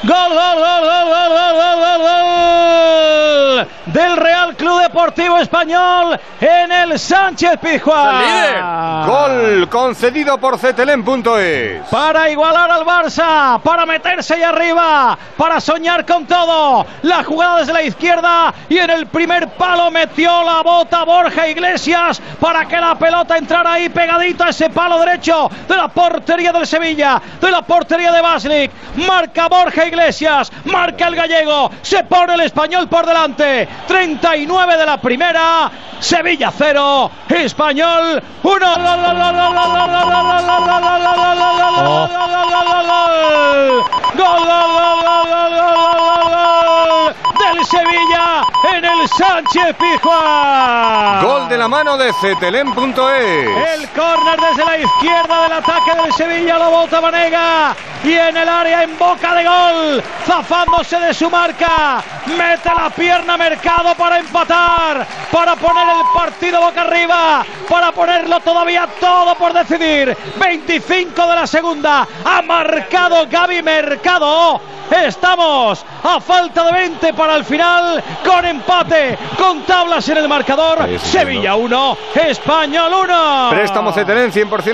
Gol, gol, gol, gol, gol, gol, gol, gol, gol del Real Club Deportivo Español en el Sánchez Pizjuán. Gol concedido por Cetelem.es. Para igualar al Barça, para meterse ahí arriba, para soñar con todo. La jugada desde la izquierda y en el primer palo metió la bota Borja Iglesias para que la pelota entrara ahí pegadito a ese palo derecho de la portería del Sevilla, de la portería de Baslik. Marca Borja Iglesias, marca el gallego, se pone el Español por delante. 39 de la primera, Sevilla 0, Español 1. Gol del Sevilla en el Sánchez Pizjuán. Gol de la mano de Cetelem.es. El córner desde la izquierda del ataque del Sevilla lo bota Banega y en el área en boca de gol, zafándose de su marca, mete la pierna Mercado para empatar, para poner el partido boca arriba, para ponerlo todavía todo por decidir. 25 de la segunda, ha marcado Gaby Mercado. Estamos a falta de 20 para el final, con empate, con tablas en el marcador. Sevilla 1, Español 1. Préstamo Cetelem 100%